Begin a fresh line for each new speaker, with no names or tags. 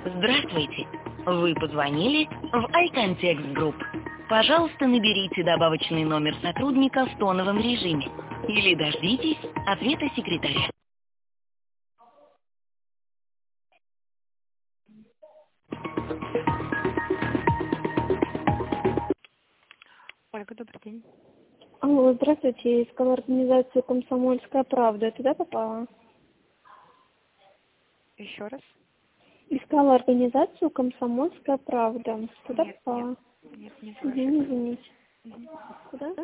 Здравствуйте! Вы позвонили в iContext Group. Пожалуйста, наберите добавочный номер сотрудника в тоновом режиме или дождитесь ответа секретаря.
Ольга, добрый день.
Алло, здравствуйте. Искала организацию «Комсомольская правда». Туда попала?
Еще раз?
Искала организацию «Комсомольская правда». Туда
Нет,
попала?
не
Извините.
слышу.
Куда?